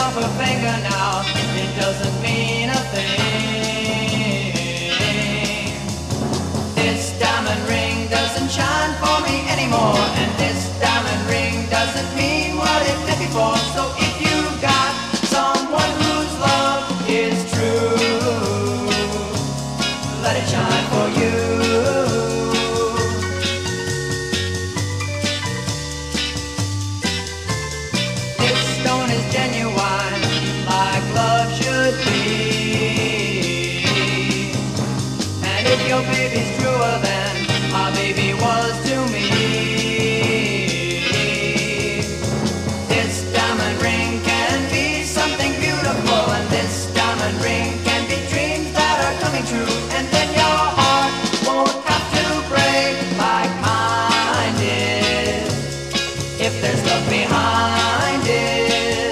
off her finger now, it doesn't mean a thing. This diamond ring doesn't shine for me anymore, and this diamond ring doesn't mean what it did before. So if you've got someone whose love is true, let it shine for you. Genuine, like love should be. And if your baby's truer than my baby was to me, this diamond ring can be something beautiful, and this diamond ring can be dreams that are coming true. And then your heart won't have to break like mine did, if there's love behind it.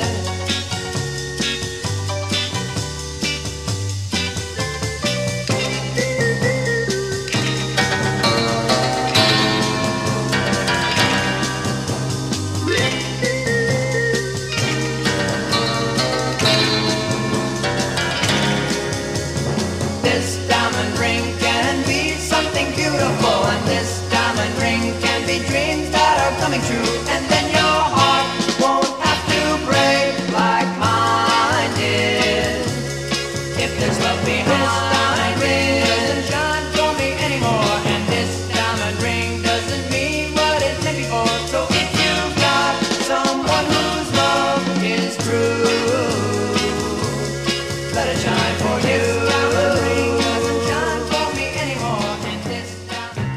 Coming true, and then your heart won't have to break like mine did, if there's love behind. This diamond ring doesn't shine for me anymore, and this diamond ring doesn't mean what it did before. So if you've got someone whose love is true, let it shine for you. This diamond ring doesn't shine for me anymore, and this diamond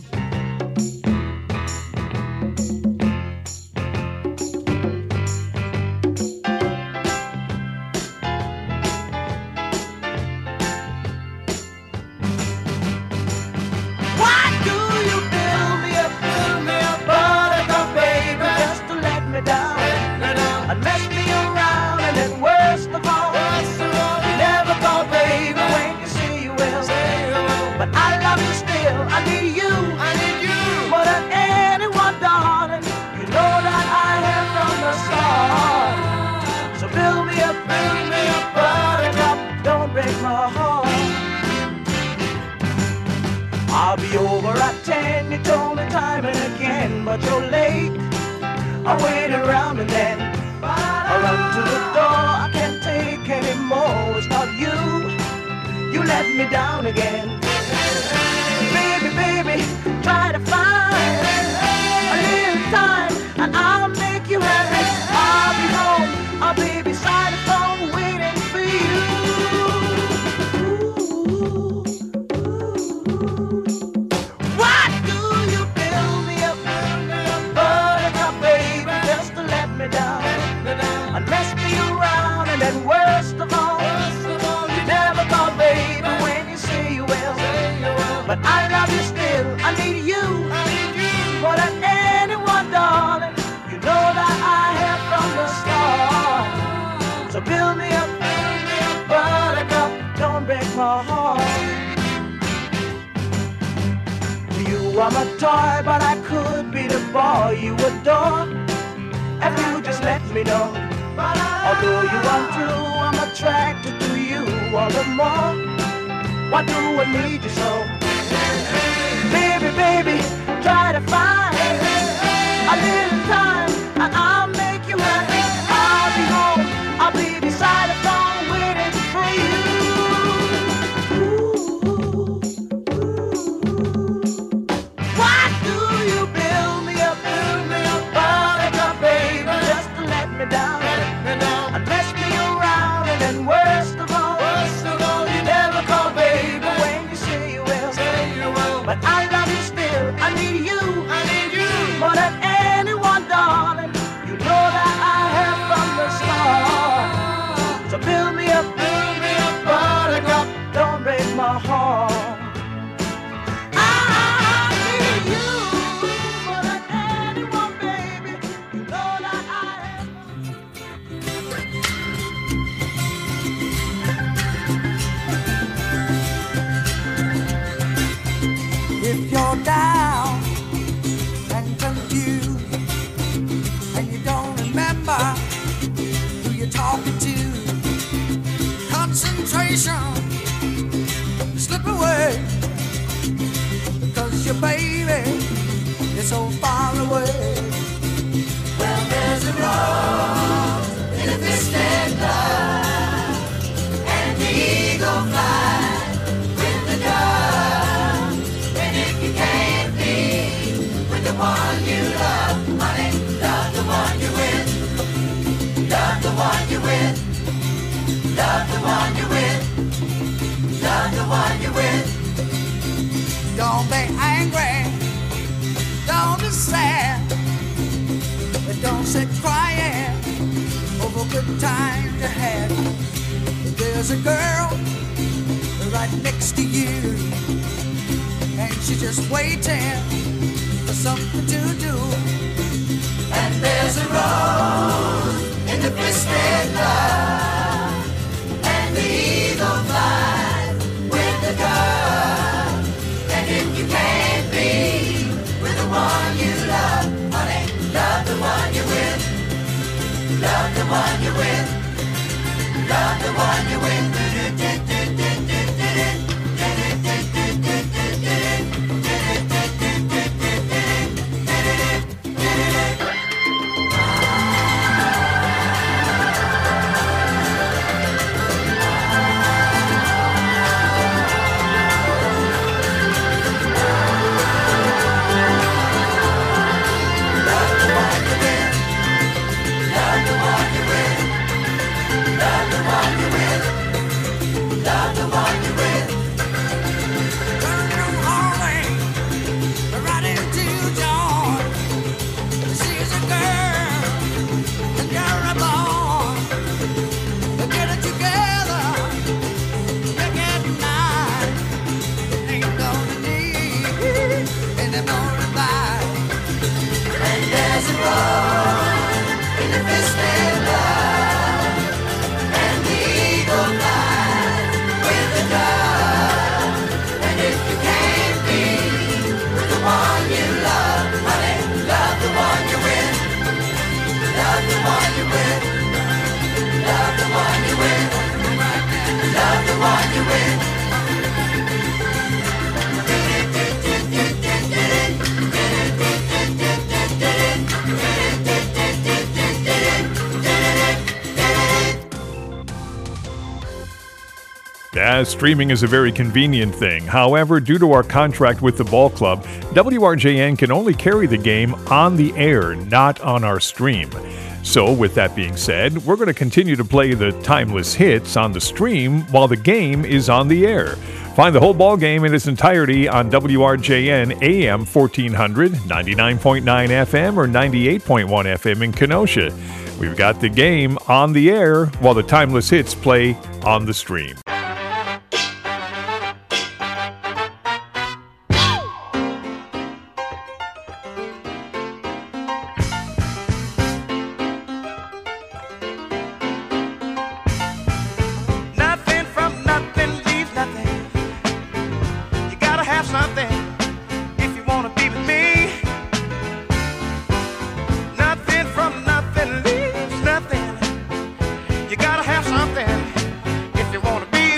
I'll be over at 10, you told me time and again, but you're late. I wait around and then I run to the door. I can't take anymore, it's not you. You let me down again. Baby, baby, try to find a little time and I'll make you happy. I'll be home, I'll be beside the phone waiting for you. And worst of all, you never call baby when you say you will. But I love you still, I need you more than anyone, darling. You know that I have from the start. So build me up, buttercup, don't break my heart. You are my toy, but I could be the boy you adore if you just let me know. Although you are true, I'm attracted to you all the more. Why do I need you so? Baby, baby, try to find a little time and I'll make you happy. I'll be home, I'll be beside the phone waiting for you. Why do you build me up, buttercup, baby, just to let me down? And mess me around, and then worst of all, you never call baby when you say you will. But I love you still, I need you more than anyone, darling. You know that I have from the start. So build me up, buttercup, don't break my heart. If you're down and confused and you don't remember who you're talking starting to concentration slip away, because your baby is so far away. Well, there's a rose in a distant love, and the eagle flies with the dove. And if you can't be with the one you love, honey, love the one you're with. Love the one you're with. Love the one you're with. Love the one you're with. Don't be angry. Don't be sad. But don't sit crying over good times you had. There's a girl right next to you, and she's just waiting for something to do. And there's a rose in the twisted love, and the eagle flies with the dove. And if you can't be with the one you love, honey, love the one you're with. Love the one you're with. Love the one you're with. Streaming is a very convenient thing. However, due to our contract with the ball club, WRJN can only carry the game on the air, not on our stream. So, with that being said, we're going to continue to play the timeless hits on the stream while the game is on the air. Find the whole ball game in its entirety on WRJN AM 1400, 99.9 FM, or 98.1 FM in Kenosha. We've got the game on the air while the timeless hits play on the stream. You gotta have something if you wanna be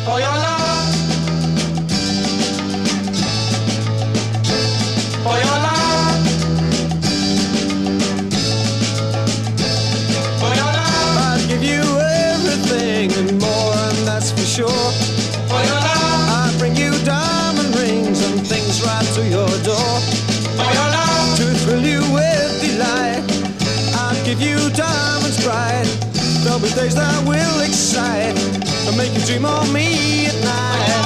for your love, for your love, for your love. I'd give you everything and more, and that's for sure. For your love, I'd bring you diamond rings and things right to your door. for your love, To thrill you with delight, I'd give you diamonds bright. There'll be days that will excite and make you dream of me at night.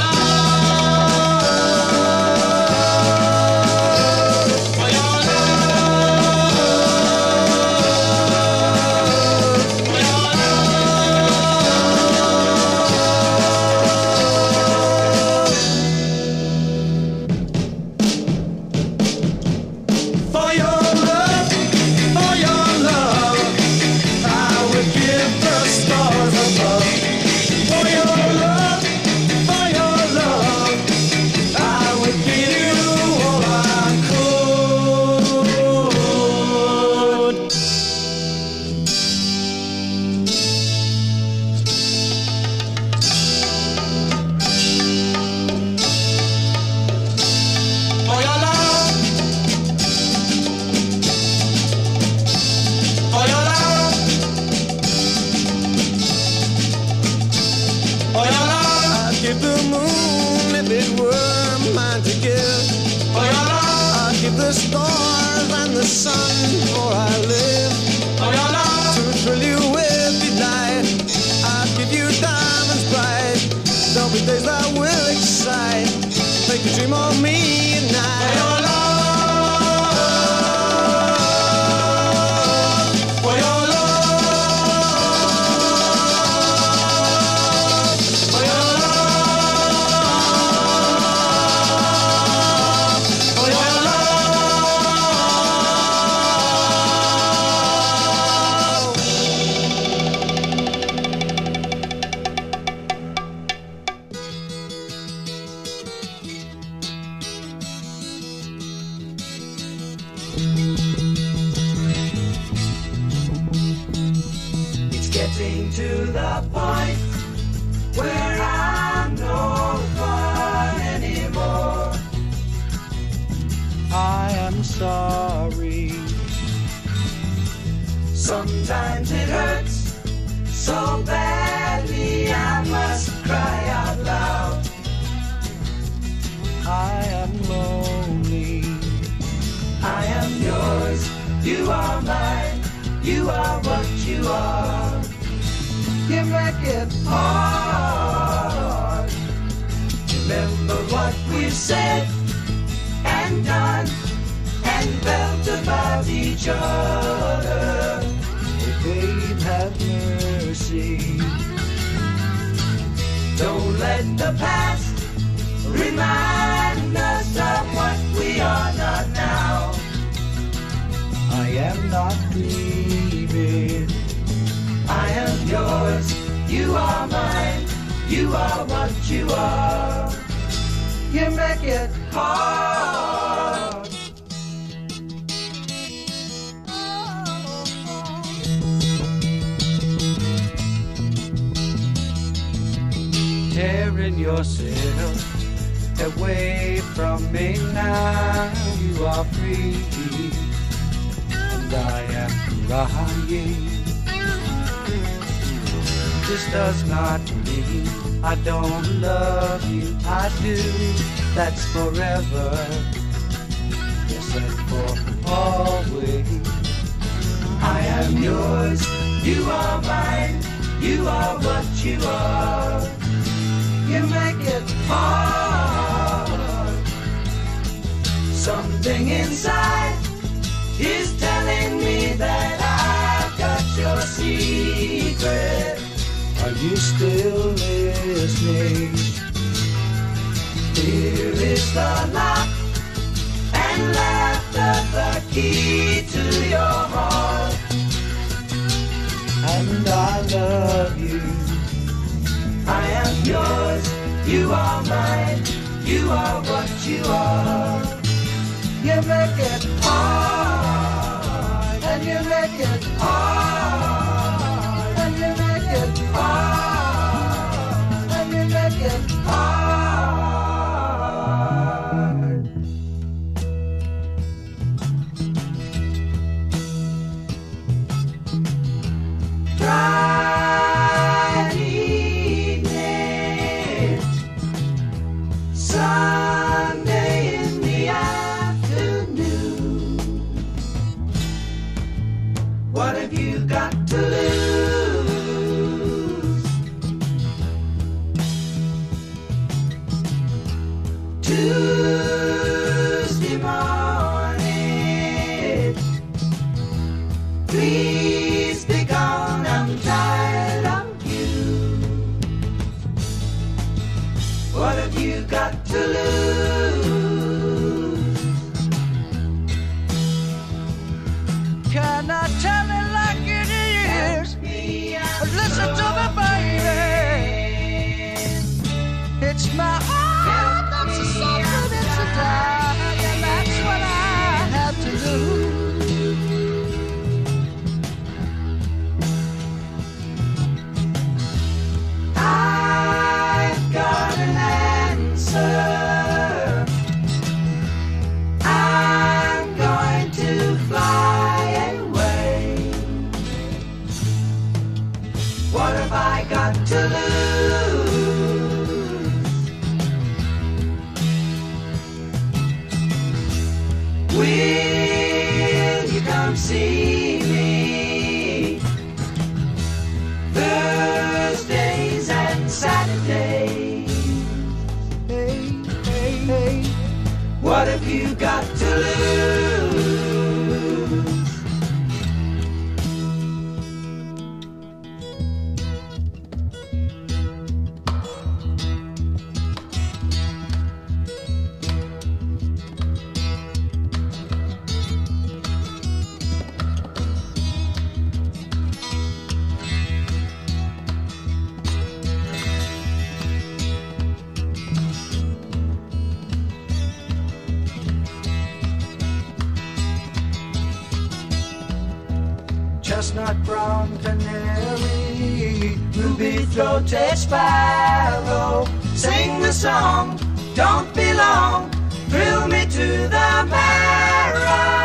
for your love, for your For your love, I would give the stars above. For your love, I would give you all I could. For your love, for your love, for your love, I'd give the moon if it were mine to give. for your love, I'd give the stars and the sun for I live. for your love, To thrill you with delight, I'd give you diamonds bright. There'll be days that will excite, make you dream of me at for night. your love, for your love, for your love, for your It's getting to the point where I'm no fun anymore. I am sorry. Sometimes it hurts so badly I must cry out loud. I am lonely. I am yours. You are mine. You are what you are. You make it hard. Remember what we've said and done and felt about each other. Oh, babe, have mercy. Don't let the past remind us of what we are not now. I am not grieving. I am yours. You are mine. You are what you are. You make it hard. Tearing yourself away from me now. You are free. And I am crying. This does not mean I don't love you. I do. That's forever. Yes, and for always. I am yours. You are mine. You are what you are. You make it hard. Something inside is telling me that I've got your secret. Are you still listening? Here is the lock and laughter, the key to your heart. And I love you. I am yours. You are mine. You are what you are. You make it hard, and you make it hard, and you make it hard, and you make apart. Bright evening, Sunday in the afternoon. What have you got to lose? Tuesday morning, please be gone, I'm tired of you. What have you got to lose? Can I tell it like it is? Listen to me, baby. It's my heart that's a suffering, it's a die, and that's what I have to do. I've got an answer. I'm going to fly away. What have I got to lose? Will you come see me Thursdays and Saturdays? Hey, hey, hey. What have you got to lose? Chestnut brown canary, ruby-throated sparrow, sing the song, don't be long, thrill me to the marrow.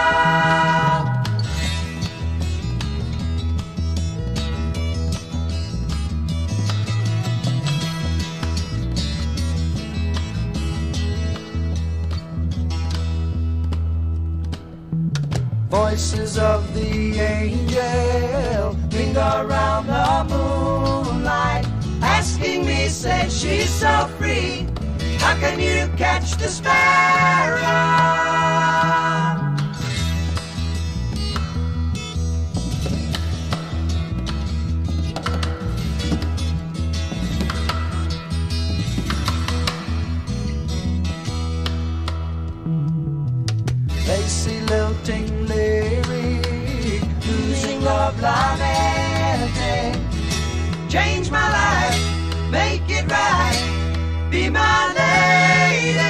Voices of the angel ring around the moonlight, asking me, say she's so free, how can you catch the sparrow? Lacy lilting lyric, losing love lamenting. Change my life, make it right, be my lady.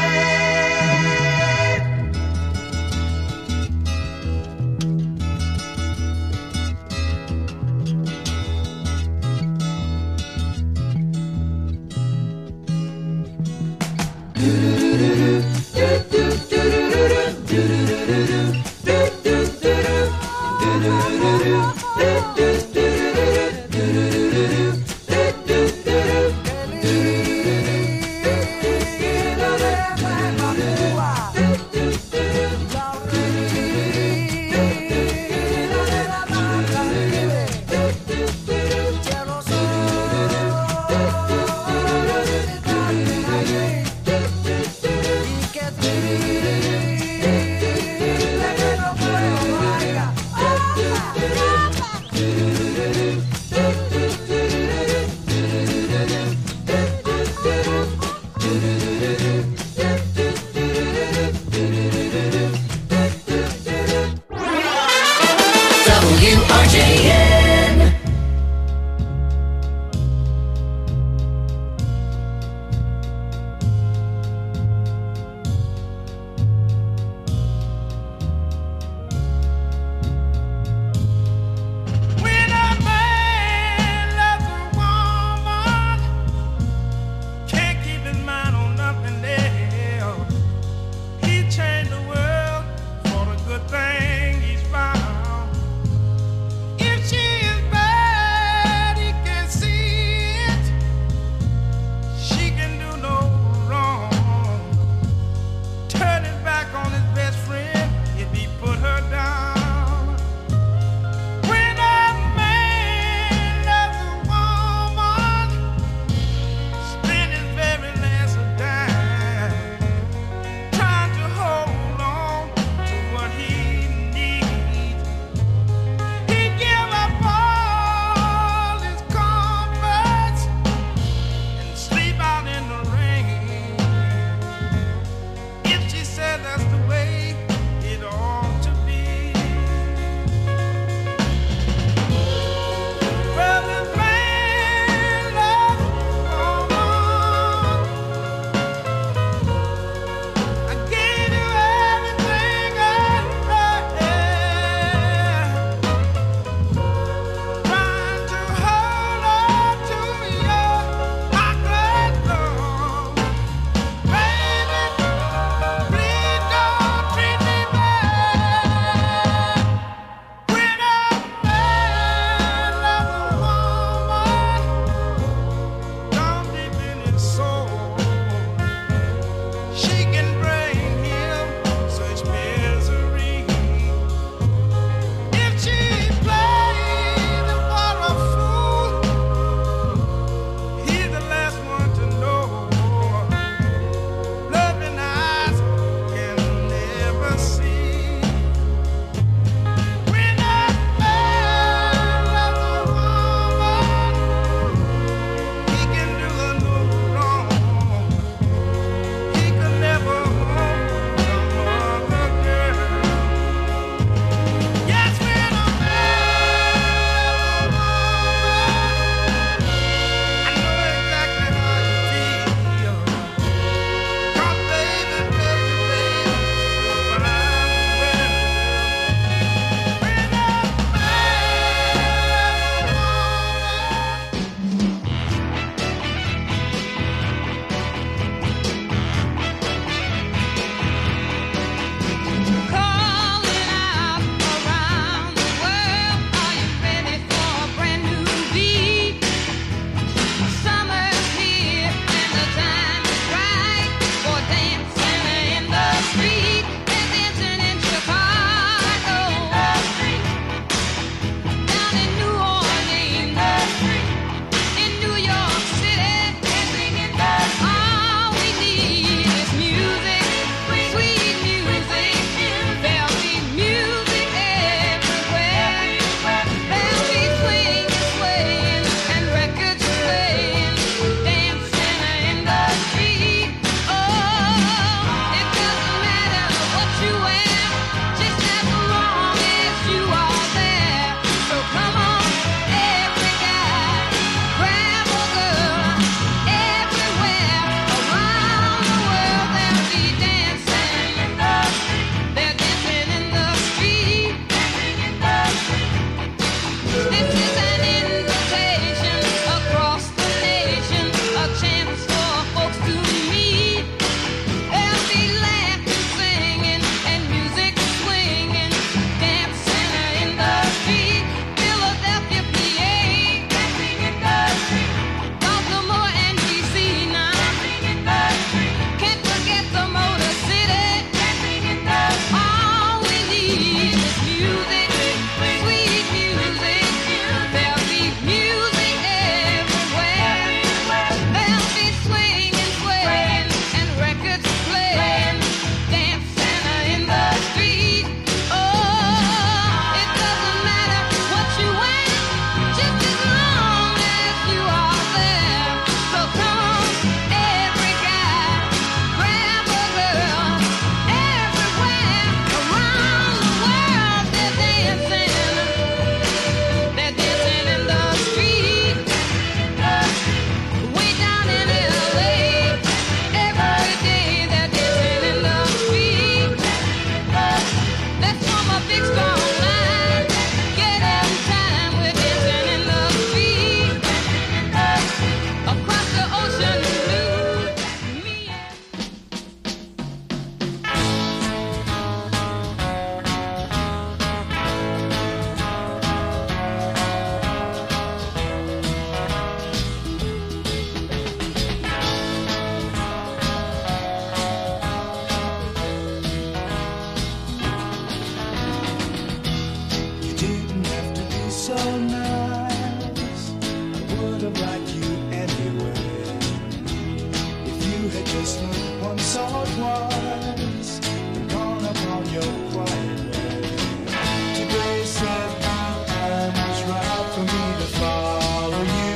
had just looked once or twice and gone upon your quiet way. Today said the time was right for me to follow you.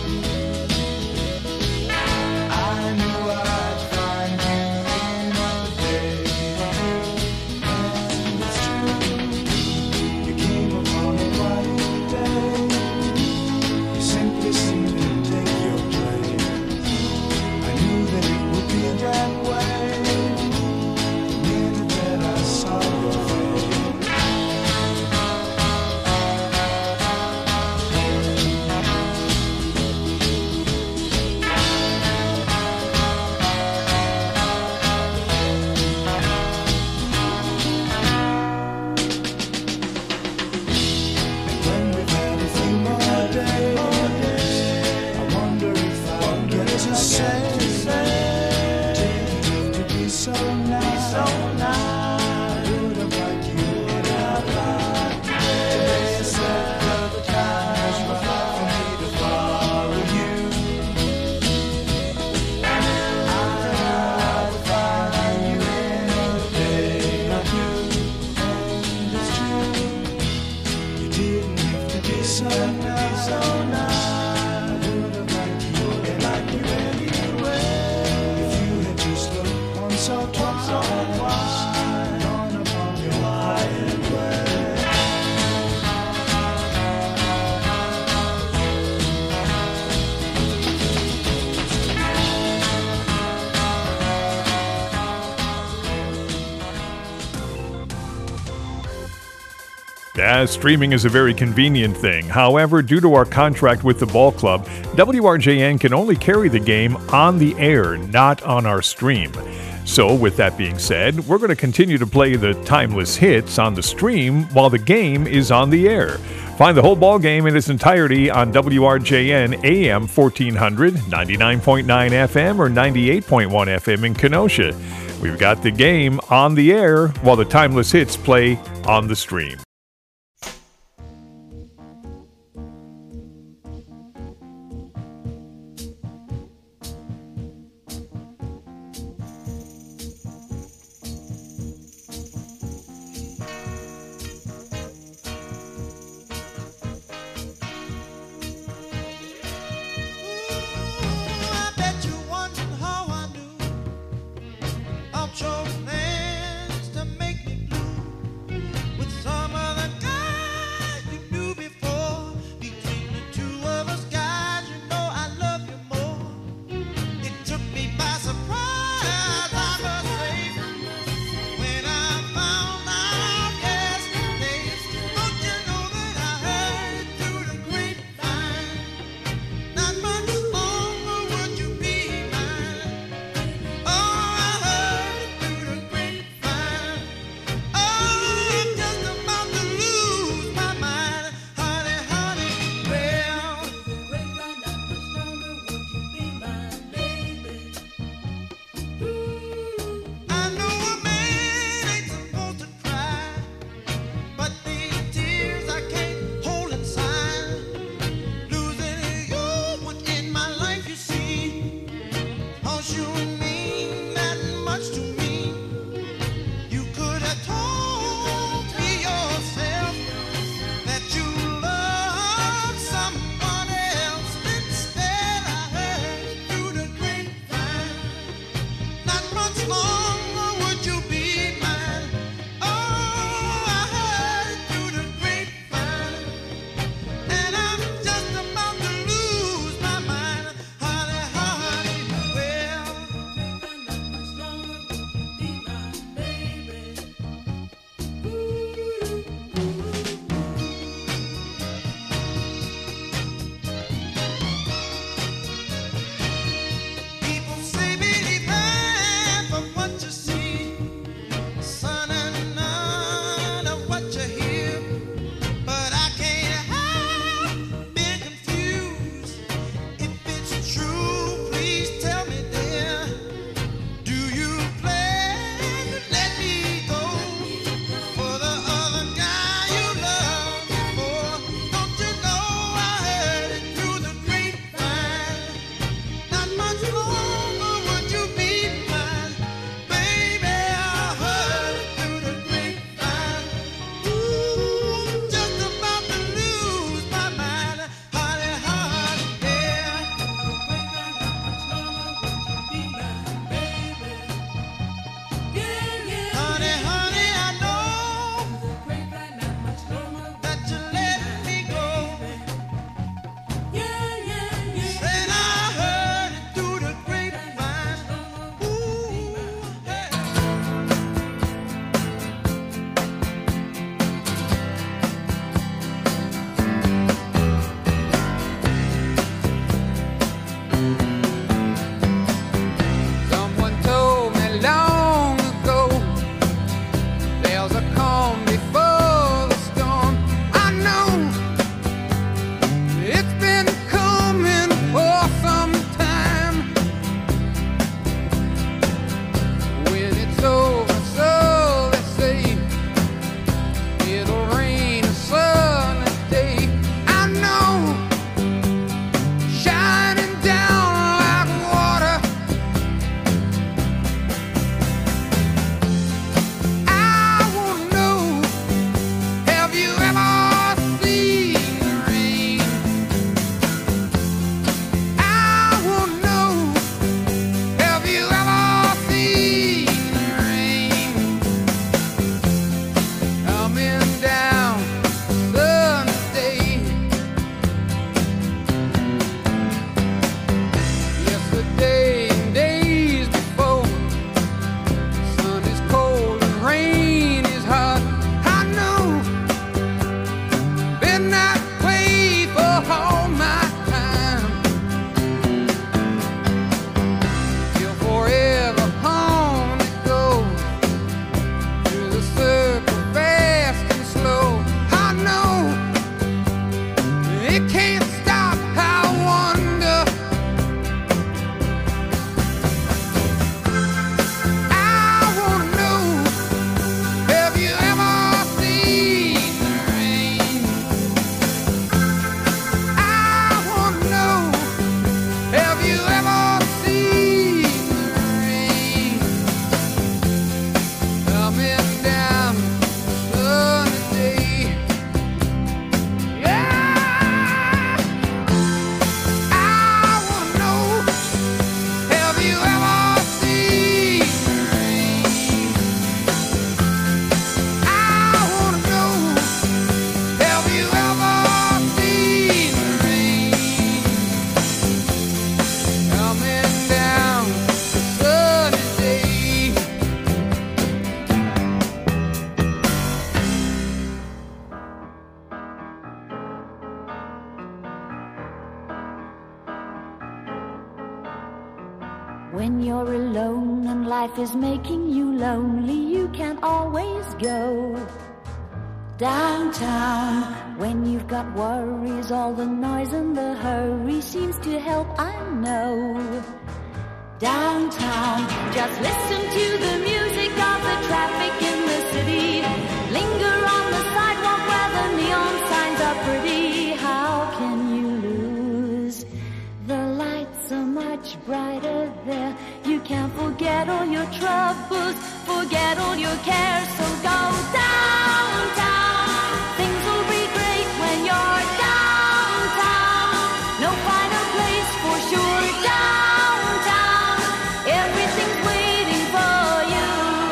I knew I'd find you in a day or two, and it's true. You came upon a bright day. You simply seemed to take your place. I knew that it would be that way the minute that I saw your face. When we've had a few more days, I wonder if I'll get to say, didn't have to be so nice. Would have liked you, Today said that the time was right for me to follow you. I knew I'd find you in a day or two, and it's true. You didn't have to be so nice. I would have liked you anyway. If you had just looked once or twice, gone upon your quiet way. Streaming is a very convenient thing. However, due to our contract with the ball club, WRJN can only carry the game on the air, not on our stream. So, with that being said, we're going to continue to play the timeless hits on the stream while the game is on the air. Find the whole ball game in its entirety on WRJN AM 1400, 99.9 FM, or 98.1 FM in Kenosha. We've got the game on the air while the timeless hits play on the stream. I bet you wonder how I knew of your plans to make me blue with summer When you're alone and life is making you lonely, you can always go downtown. When you've got worries, all the noise and the hurry seems to help, I know. Downtown, just listen to the music of the traffic in the city. Linger on the sidewalk where the neon signs are pretty. How can you lose? The lights are much brighter there. You can't forget all your troubles, forget all your cares, so go downtown. Things will be great when you're downtown. No finer place for sure. Downtown, everything's waiting for you.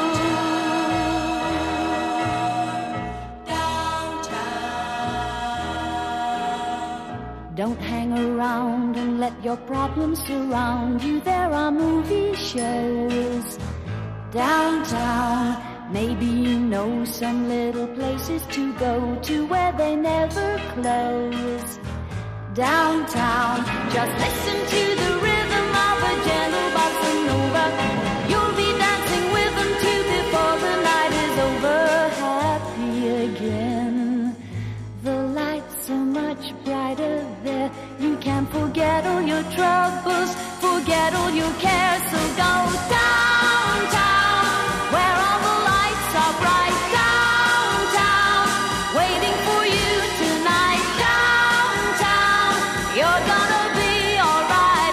Downtown. Don't hang around and let your problems surround you. There are movie shows downtown. Maybe you know some little places to go to where they never close. Downtown, just listen to the rhythm of a gentle bossa nova. You'll be dancing with them too before the night is over. Happy again. The lights are much brighter there. You can forget all your troubles, forget all your cares, so go downtown, where all the lights are bright. Downtown, waiting for you tonight. Downtown, you're gonna be alright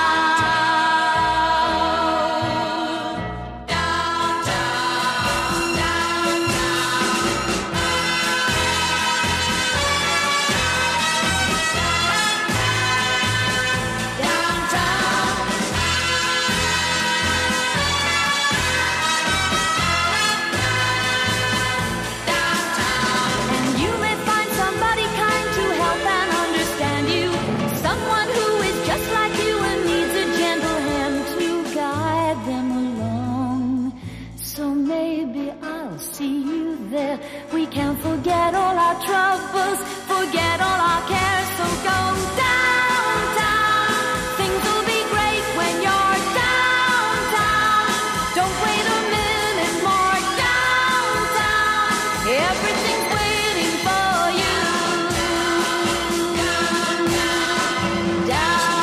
now. Downtown, and you may find somebody kind to help and understand you. Someone who is just like you and needs a gentle hand to guide them along. So maybe I'll see you there. We can forget all our troubles, forget all our cares, so go downtown. Things will be great when you're downtown. Don't wait a minute more. Downtown, everything's waiting for you. Downtown,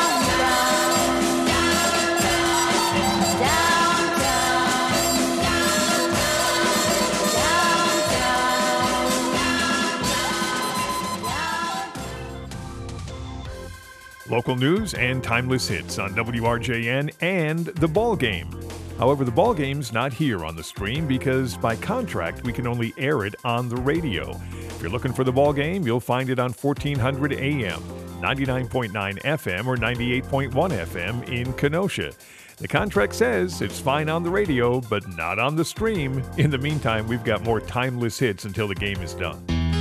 Local news and timeless hits on WRJN and The Ball Game. However, The Ball Game's not here on the stream because by contract we can only air it on the radio. If you're looking for The Ball Game, you'll find it on 1400 AM, 99.9 FM, or 98.1 FM in Kenosha. The contract says it's fine on the radio, but not on the stream. In the meantime, we've got more timeless hits until the game is done.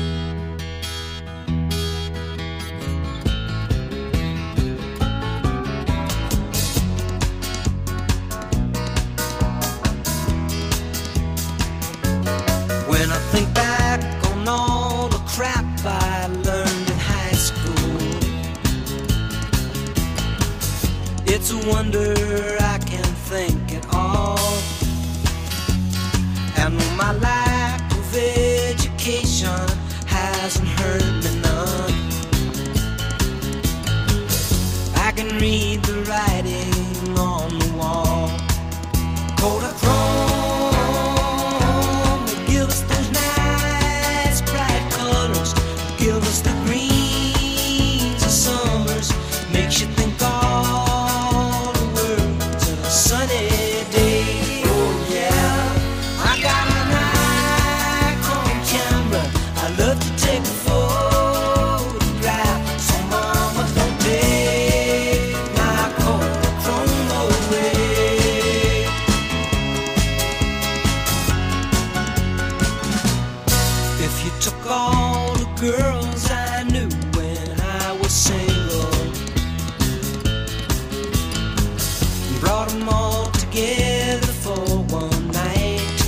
When I think back on all the crap I learned in high school, it's a wonder I can think at all. And my lack of education hasn't hurt me none. I can read the writing on the wall. Kodachrome will give us those nice bright colors, give us the greens of summers, makes you think all the world's a sunny day. Oh yeah, I got a Nikon camera, I love to take a photograph, so mama don't take my Kodachrome away. If you took all the girls I knew when I was single and brought them all together for one night,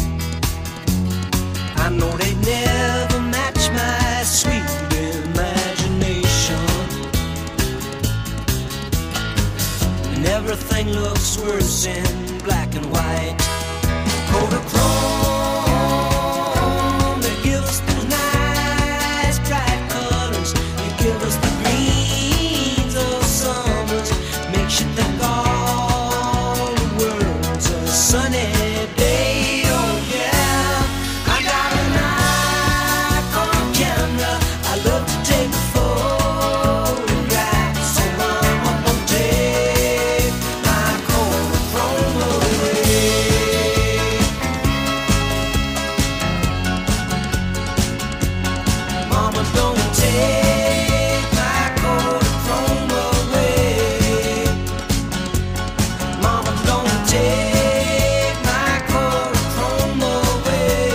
I know they'd never match my sweet imagination. And every everything looks worse in black and white. Kodachrome, they give us the nice bright colors. They give us the greens of summers. Makes you think all the world's a sunny day. Oh yeah, I got an Nikon camera. I love to take photographs. So mama, don't take my Kodachrome away. Mama, don't take my Kodachrome away. Mama, don't take my Kodachrome away.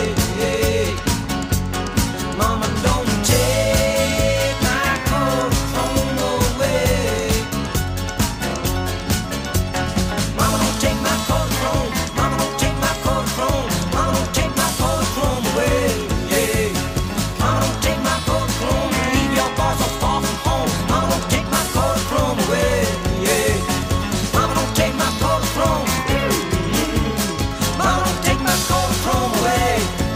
Mama, don't take my Kodachrome away. Mama, don't take my Kodachrome. Mama, don't take my Kodachrome. Mama, don't take my Kodachrome away. Mama, don't take my Kodachrome. Leave your boss so far from home. Mama, don't take my Kodachrome away. Mama, don't take my Kodachrome. Mama, don't take my Kodachrome away.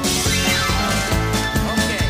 Okay.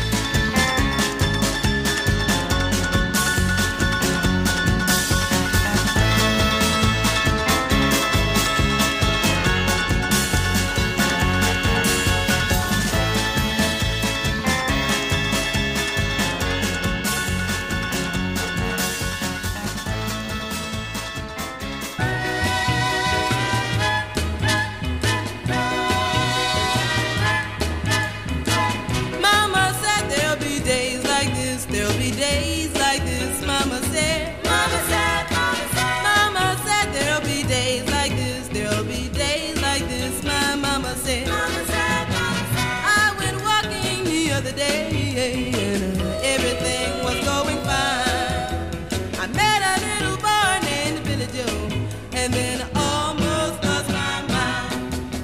Mama said there'll be days like this, there'll be days like this. Mama said, Mama said, Mama said, Mama said there'll be days like this, there'll be days like this. My mama said, Mama said, Mama said. I went walking the other day and everything was going fine. I met a little boy named Billy Joe, and then I almost lost my mind.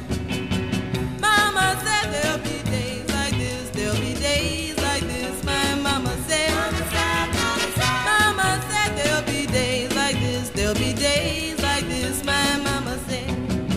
Mama said there'll be days like this, there'll be days like this. My mama said, Mama said, Mama said, Mama said there'll be days like this, there'll be days like this. My mama said.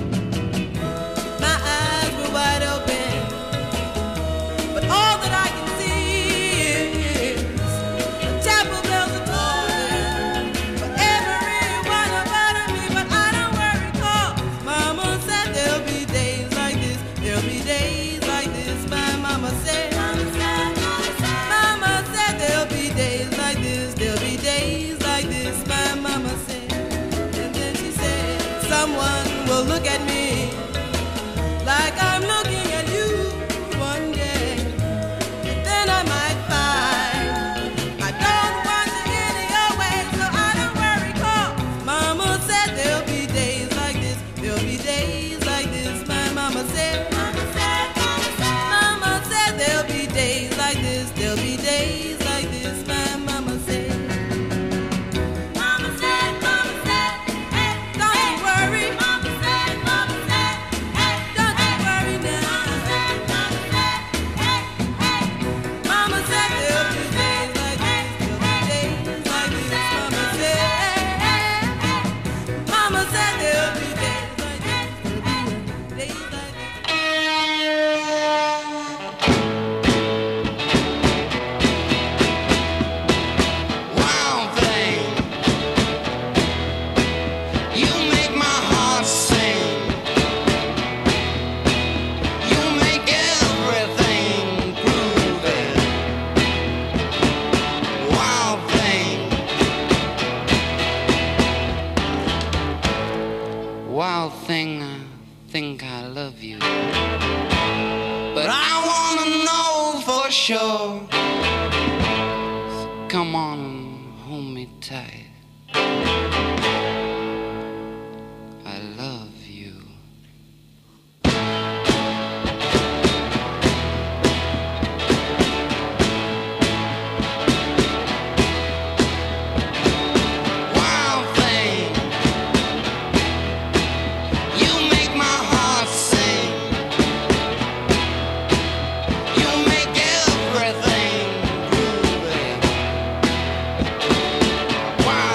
My eyes were wide open, but all that I can see is the chapel bells are tolling for everyone about me. But I don't worry, 'cause Mama said there'll be days like this, there'll be days like this. My mama said, Mama said, Mama said, Mama said there'll be days like this, there'll be days like this. My mama said, and then she said, someone will look at me like I'm looking at you one day, and then I might find I don't want you any your way. So I don't worry, 'cause Mama said there'll be days like this, there'll be days like this. My mama said, Mama said, Mama said, Mama said there'll be days like this, there'll be days like this. My mama said, Mama said, hey, don't you worry. Mama said, hey, don't you worry now. Mama said, hey, Mama said there'll be days like this, there'll be days like this. Mama said there'll be days like this, there'll be days like this. Wild thing, you make my heart sing. You make everything groovy. Wild thing, wild thing, I think I love you, but I wanna know for sure. So come on and hold me tight. I love you. Wild thing, you make my heart sing. You make everything groovy. Wild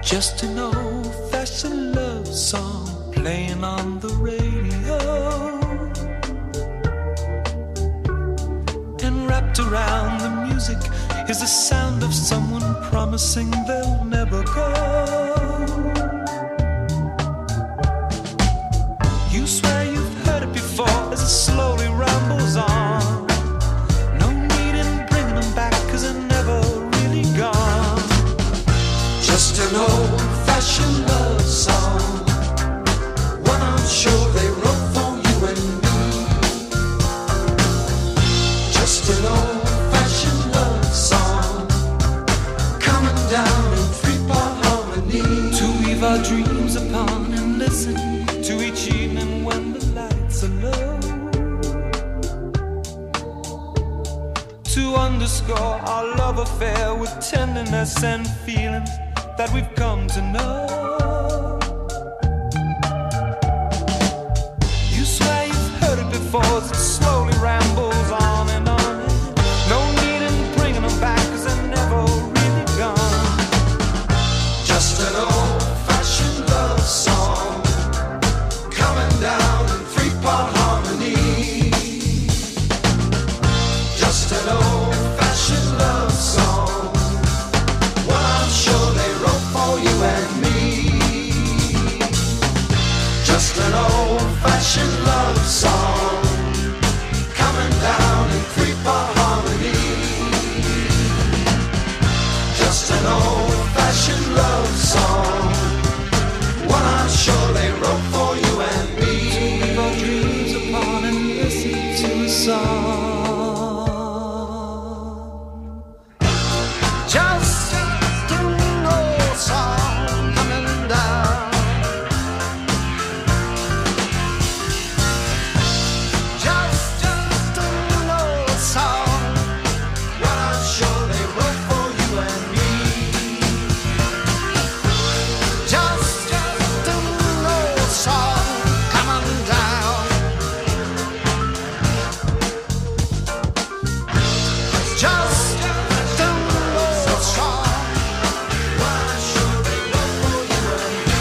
Just an old-fashioned love song playing on the radio, and wrapped around the music is the sound of someone promising they'll never go. You swear you've heard it before as it slowly rambles on. No need in bringing them back, 'cause they're never really gone. Just an old-fashioned love song, one I'm sure they wrote for you and me. Just an old-fashioned love song, coming down in three-part harmony, to weave our dreams upon and listen to each evening when the lights are low, to underscore our love affair with tenderness and feelings that we've come to know. You swear you've heard it before as it slowly rambles on and on. No need in bringing them back, 'cause they're never really gone. Just an old-fashioned love song, coming down in three-part harmony. Just an old-fashioned love song, one I'm sure they wrote for you and me. Just an old-fashioned love song, coming down in three-part harmony. Just an old-fashioned love song, one I'm sure they wrote for you and me. To leave our dreams upon and listen to a song. Just an old song coming down. Just an old song, what I'm sure they wrote for you and me. Just an old song coming down. Just an old song, what I'm sure they wrote for you and me.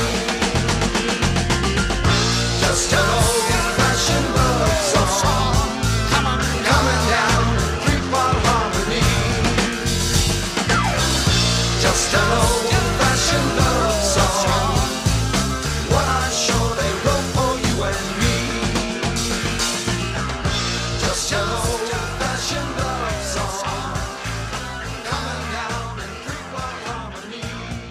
Just an old-fashioned love song, coming down three-part harmony. Just an old-fashioned love song, what I'm sure they wrote for you and me. Just an old-fashioned love song, coming down in three-part harmony.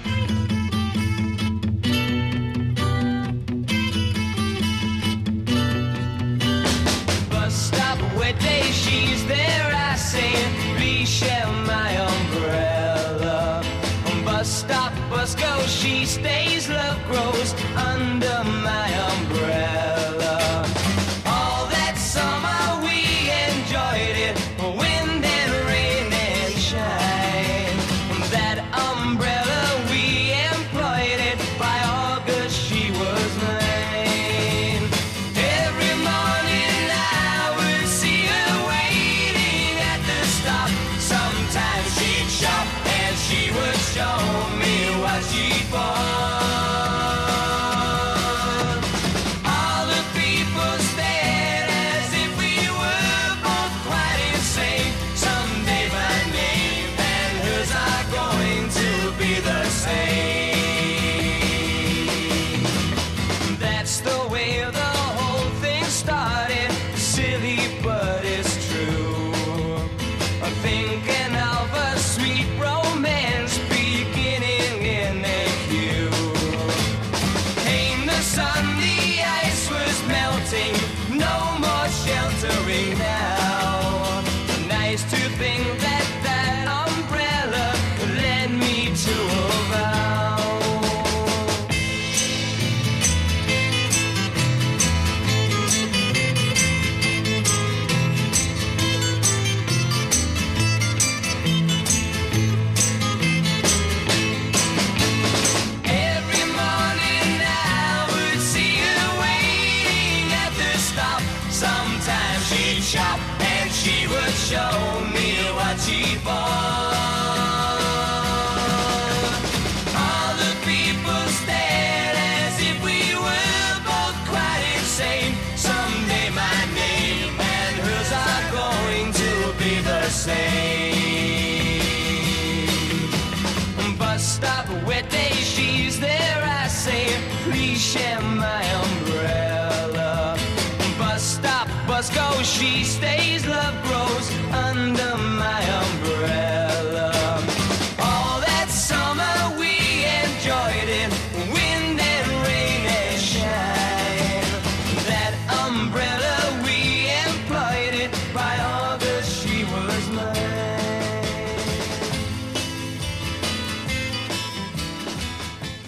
Bus stop, where day she's there, I say, please share my umbrella. Bus stop, bus goes, she stays, love grows under my umbrella. All that summer we enjoyed it, wind and rain and shine. That umbrella we employed it, by August she was mine. Every morning I would see her waiting at the stop. Sometimes she'd shop and she would show me what she bought. All the people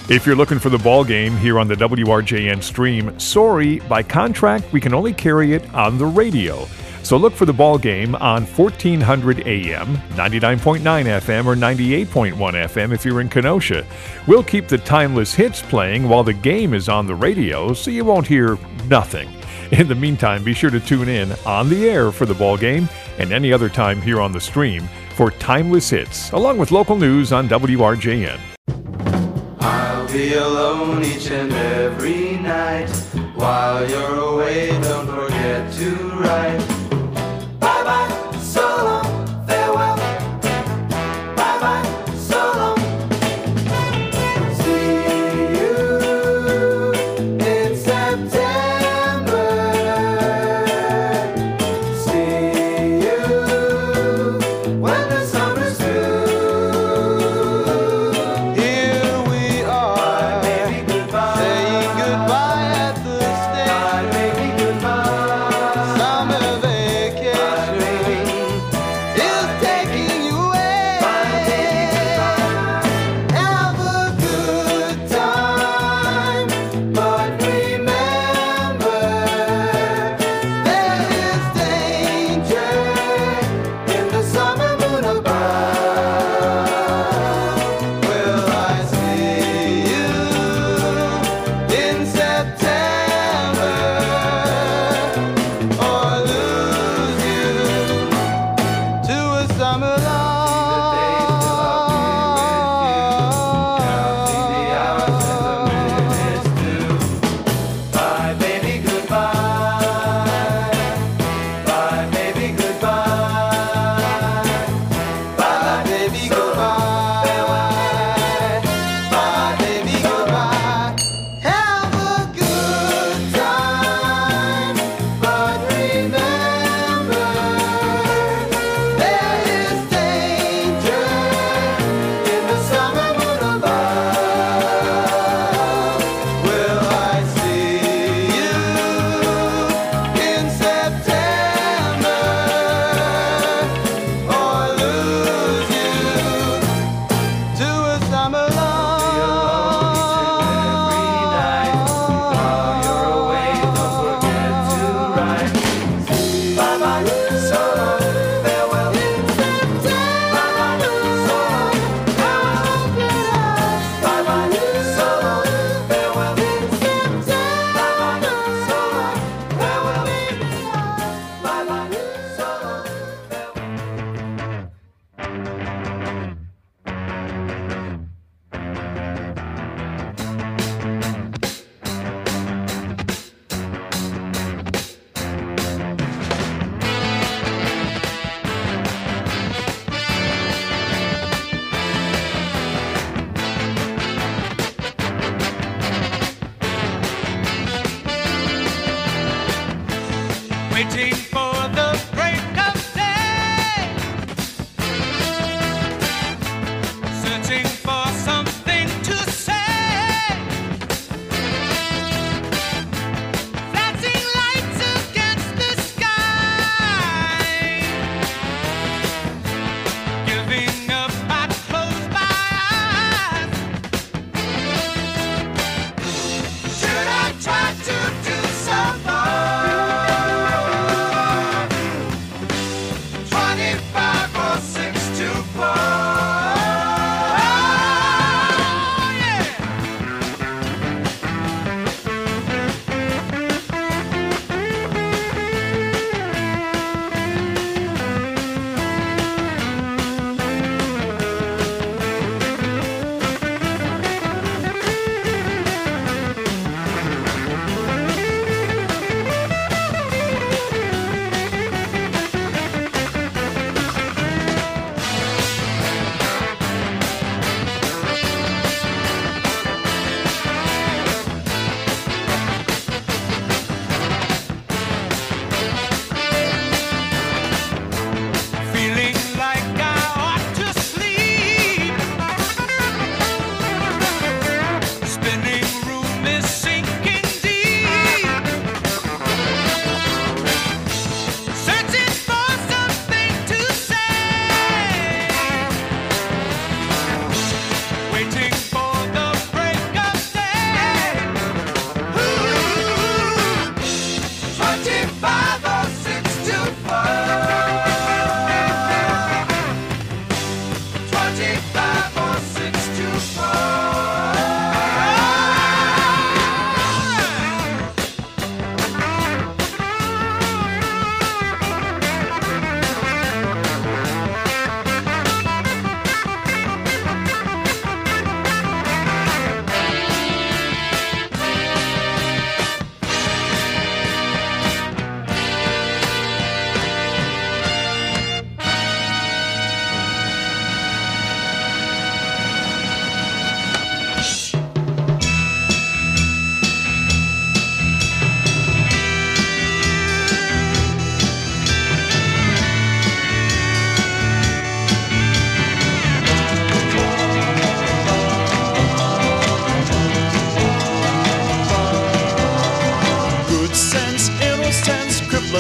If you're looking for the ball game here on the WRJN stream, sorry, by contract, we can only carry it on the radio. So look for the ball game on 1400 AM, 99.9 FM, or 98.1 FM if you're in Kenosha. We'll keep the timeless hits playing while the game is on the radio, so you won't hear nothing. In the meantime, be sure to tune in on the air for the ball game and any other time here on the stream for timeless hits, along with local news on WRJN. I'll be alone each and every night. While you're away, don't forget to write. Bye-bye, so long, farewell. Bye-bye, so long. See you in September. See you when the summer's through. Here we are, saying goodbye at the station. Summer vacation is taking you away. Have a good time, but remember there is danger in the summer moon above. Will I see you in September or lose you to a summer love? Bye, baby, goodbye. Bye, baby, goodbye. Bye, baby, goodbye. Bye, baby, goodbye. Have a good time, but remember there is danger in the summer moon above. Will I see you in September or lose you to a summer love? While you're away, don't forget to write. Bye-bye, so long, farewell. Bye-bye, so long, farewell. Bye-bye, so long, farewell. Bye-bye, so long, farewell. Bye-bye, so long, farewell. Waiting for the break of day, searching for something to say. Flashing lights against the sky, giving up, I close my eyes. Should I try to do some more?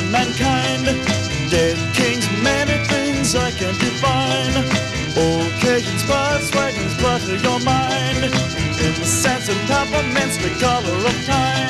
mankind. Dead kings, many things I can't define. Old Cajun spots, wagons butter your mind. In the sense of peppermints, the color of time.